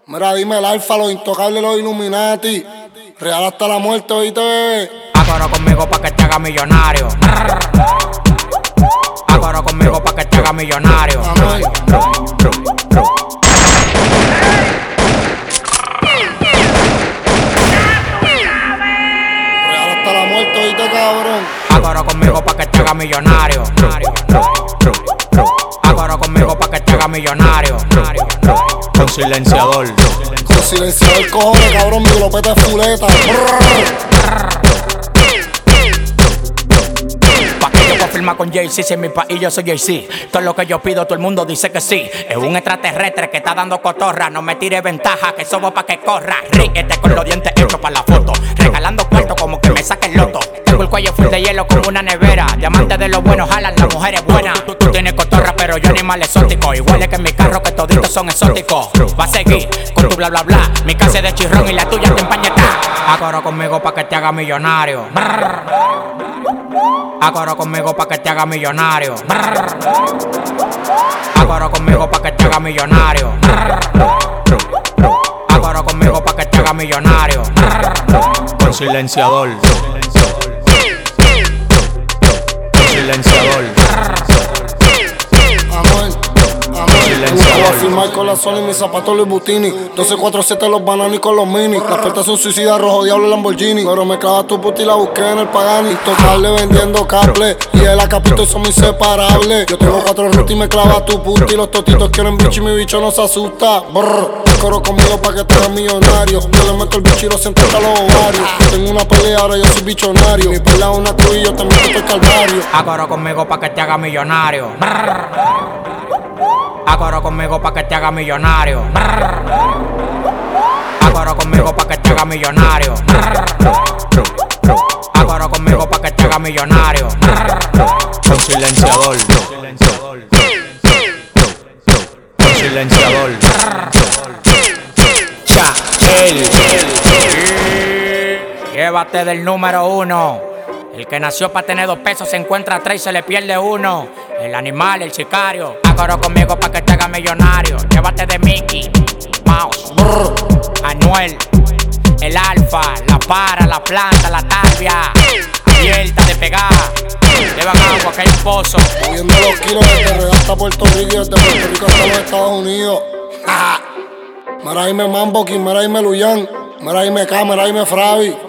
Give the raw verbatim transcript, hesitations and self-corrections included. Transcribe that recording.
Mira, dime el alfa, los intocables, los Illuminati. Real hasta la muerte, oíste, bebé. Agora conmigo pa' que te haga millonario. Agora conmigo pa' que te haga millonario. Amén. Real hasta la muerte, oíste, cabrón. Agora conmigo pa' que te haga millonario. Agora conmigo pa' que te haga millonario. Con silenciador. Con silenciador, cojones, cabrón, mi glopeta es fuleta. Pa' que yo puedo firmar con Jay-Z, si en mi país yo soy Jay-Z. Todo lo que yo pido, todo el mundo dice que sí. Es un extraterrestre que está dando cotorra. No me tire ventaja, que somos pa' que corra. Ríete con los dientes hechos pa' la foto. Regalando cuartos como que me saque el loto. Tengo el cuello full de hielo como una nevera. Diamantes de los buenos jalan, las mujeres buenas. Tú, tú tienes cotorra, pero yo animal exótico. Igual es que en mi carro que toditos son exóticos. Va a seguir con tu bla bla bla. Mi casa es de chirrón y la tuya te empañeta. Agora conmigo pa' que te haga millonario. Agora conmigo pa' que te haga millonario. Agora conmigo pa' que te haga millonario. Agora conmigo pa' que te haga millonario. Con silenciador. Con silenciador. Amén. Amén. Silenciador. Voy a firmar con la Sony, mis zapatos Louis Butini. doce cuatro siete los bananos con los mini. Las puertas son suicidas, rojo diablo Lamborghini. Pero me clava tu puta y la busqué en el Pagani. Tocarle vendiendo cable. Y el acapito son inseparables. Yo tengo cuatro rutas y me clava tu puta. Y los totitos quieren bicho y mi bicho no se asusta. Brr. Coro conmigo pa' que te hagas millonario. Yo le meto el bicho y lo siento hasta los ovarios. Tengo una pelea, ahora yo soy bichonario. Mi pelea es una cruz y yo también estoy calvario. Agora conmigo pa' que te haga millonario. Agora conmigo pa' que te haga millonario. Agora conmigo pa' que te haga millonario. Agora conmigo pa' que te haga millonario. Con silenciador. Con silenciador. Chael. Llévate del número uno. El que nació para tener dos pesos se encuentra tres y se le pierde uno. El animal, el sicario. Agora conmigo pa' que te haga millonario. Llévate de Mickey, Mouse, Brr. Anuel, el alfa, la para, la planta, la talvia. Abierta de pegar. Llevan agua que hay un pozo. Moviendo los kilos desde Real hasta Puerto Rico y desde Puerto Rico hasta los Estados Unidos. Mira, dime Mambo, mira, dime Luyan. Mira, dime K, mira, dime Fravi.